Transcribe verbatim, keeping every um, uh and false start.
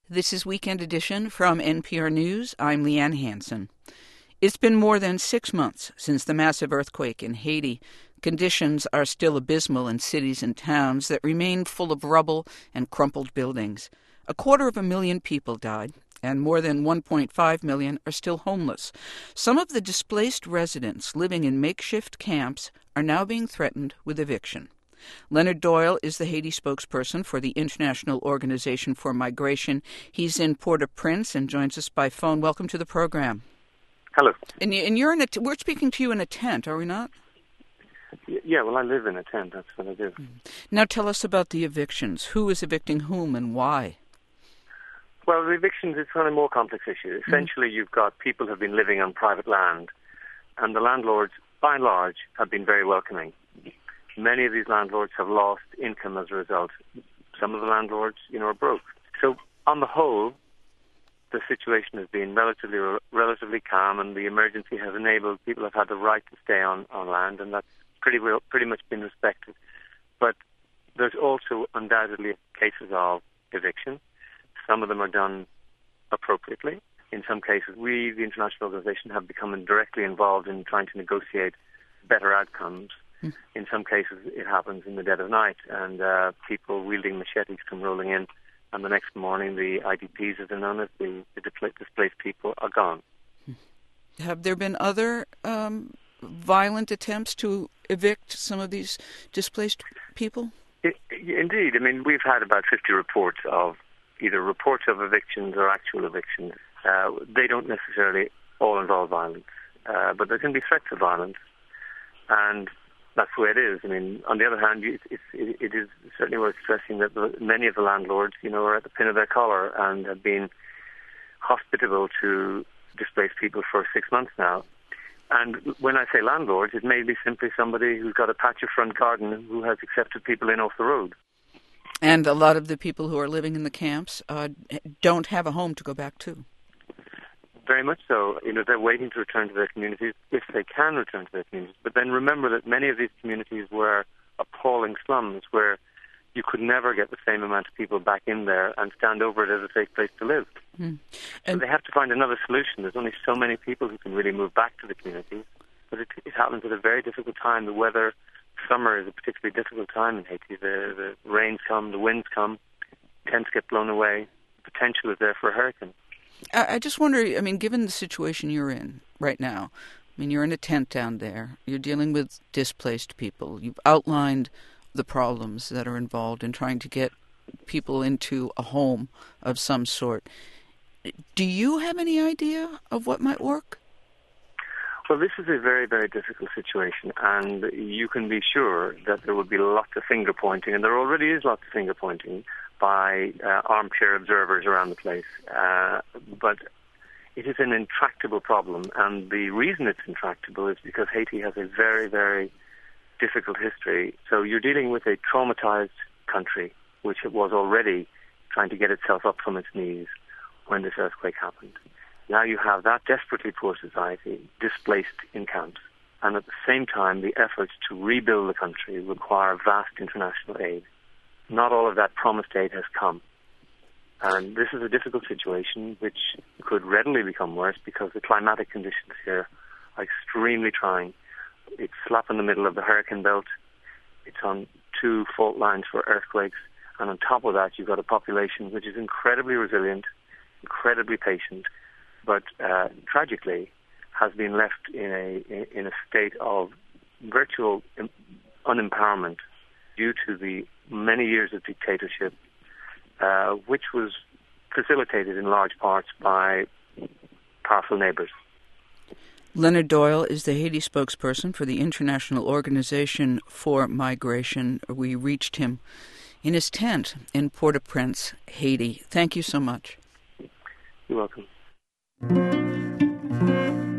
This is Weekend Edition from N P R News. I'm Leanne Hansen. It's been more than six months since the massive earthquake in Haiti. Conditions are still abysmal in cities and towns that remain full of rubble and crumpled buildings. A quarter of a million people died, and more than one point five million are still homeless. Some of the displaced residents living in makeshift camps are now being threatened with eviction. Leonard Doyle is the Haiti spokesperson for the International Organization for Migration. He's in Port-au-Prince and joins us by phone. Welcome to the program. Hello. And, and you're in a t- we're speaking to you in a tent, are we not? Yeah, well, I live in a tent. That's what I do. Now tell us about the evictions. Who is evicting whom and why? Well, the evictions is kind of a more complex issue. Essentially, mm-hmm. you've got people who have been living on private land, and the landlords, by and large, have been very welcoming. Many of these landlords have lost income as a result. Some of the landlords, you know, are broke. So, on the whole, the situation has been relatively relatively calm, and the emergency has enabled people have had the right to stay on, on land, and that's pretty well, pretty much been respected. But there's also undoubtedly cases of eviction. Some of them are done appropriately. In some cases, we, the international organization, have become directly involved in trying to negotiate better outcomes. Mm. In some cases, it happens in the dead of night, and uh, people wielding machetes come rolling in, and the next morning, the I D Ps, as they're known as, the, the displaced people, are gone. Have there been other um, violent attempts to evict some of these displaced people? It, indeed. I mean, we've had about fifty reports of either reports of evictions or actual evictions. Uh, they don't necessarily all involve violence, uh, but there can be threats of violence, and that's the way it is. I mean, on the other hand, it, it, it is certainly worth stressing that the, many of the landlords, you know, are at the pin of their collar and have been hospitable to displaced people for six months now. And when I say landlords, it may be simply somebody who's got a patch of front garden who has accepted people in off the road. And a lot of the people who are living in the camps uh, don't have a home to go back to. Very much so. You know, they're waiting to return to their communities if they can return to their communities. But then remember that many of these communities were appalling slums where you could never get the same amount of people back in there and stand over it as a safe place to live. Mm. So they have to find another solution. There's only so many people who can really move back to the communities. But it, it happens at a very difficult time. The weather, summer is a particularly difficult time in Haiti. The, the rains come, the winds come, tents get blown away. The potential is there for a hurricane. I just wonder, I mean, given the situation you're in right now, I mean, you're in a tent down there, you're dealing with displaced people, you've outlined the problems that are involved in trying to get people into a home of some sort. Do you have any idea of what might work? Well, this is a very, very difficult situation, and you can be sure that there will be lots of finger-pointing, and there already is lots of finger-pointing by uh, armchair observers around the place. Uh, but it is an intractable problem, and the reason it's intractable is because Haiti has a very, very difficult history. So you're dealing with a traumatized country, which it was already trying to get itself up from its knees when this earthquake happened. Now you have that desperately poor society displaced in camps, and at the same time the efforts to rebuild the country require vast international aid. Not all of that promised aid has come. And this is a difficult situation which could readily become worse because the climatic conditions here are extremely trying. It's slap in the middle of the hurricane belt. It's on two fault lines for earthquakes. And on top of that, you've got a population which is incredibly resilient, incredibly patient, but uh, tragically has been left in a in a state of virtual unempowerment due to the many years of dictatorship, uh, which was facilitated in large parts by powerful neighbors. Leonard Doyle is the Haiti spokesperson for the International Organization for Migration. We reached him in his tent in Port-au-Prince, Haiti. Thank you so much. You're welcome.